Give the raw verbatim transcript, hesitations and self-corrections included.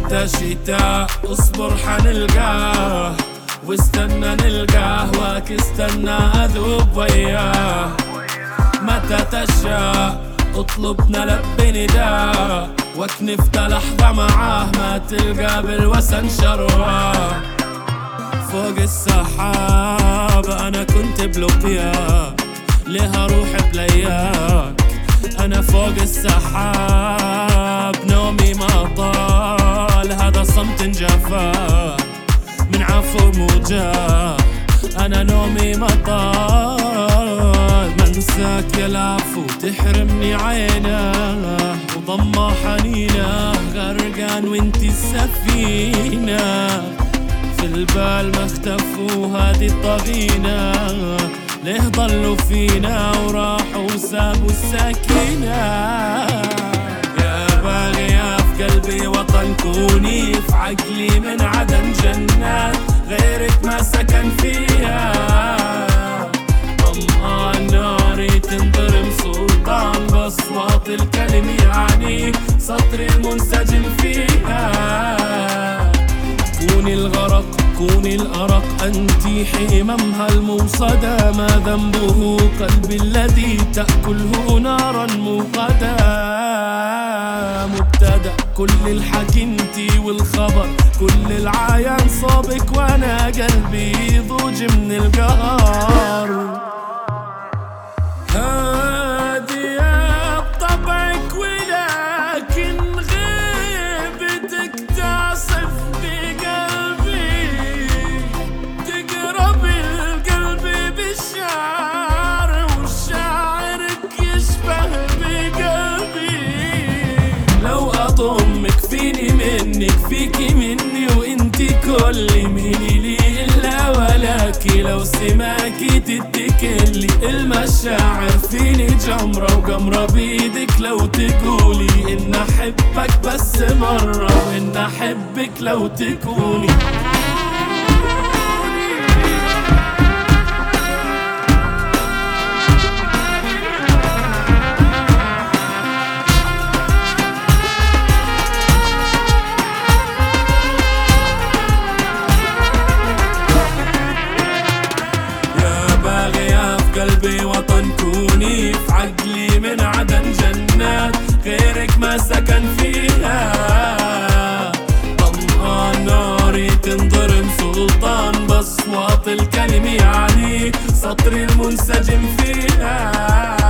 متى شتاء اصبر حنلقاه، واستنى نلقاه واك استنى اذوب وياه. متى تشاء اطلب نلبي نداء، واكنفت لحظة معاه ما تلقى بالوسن شرواه. فوق السحاب انا كنت بلقياك، ليه اروح بلياك؟ انا فوق السحاب نومي ما طال، هذا صمت جفاك من عفو موجاه. انا نومي ما طال، منساك يا العفو تحرمني عيناه، وضمه حنينه غرقان وانتي السفينه. في البال ما اختفوا هادي الطغينة، ليه ضلوا فينا وراحوا وسابوا السكينة. يا باغية في قلبي وطن كوني، في عقلي من عدن جنات غيرك ما سكن فيها. طمآن ناري تنضرم سلطان بأصوات الكلم، يعني سطري المنسجم فيها. كوني الغرق كوني الأرق أنتي حمامها الموصدة، ما ذنبه قلبي الذي تأكله نارا موقدة. مبتدأ كل الحكي انتي والخبر، كل العيان صوبك وانا قلبي ضوج من القهر. هادية بطبعك ولكن غيبتك تعصف فيكي مني وانتي كل مني لي إلا ولكي. لو سماكي تتكلي المشاعر فيني جمرة وقمرة بيدك، لو تقولي إن أحبك بس مرة، وإن أحبك لو تكوني. قلبي وطن كوني، في عقلي من عدن جنات غيرك ما سكن فيها. طمآن ناري تنضرم سلطان بأصوات الكلم، يعني سطري المنسجم فيها.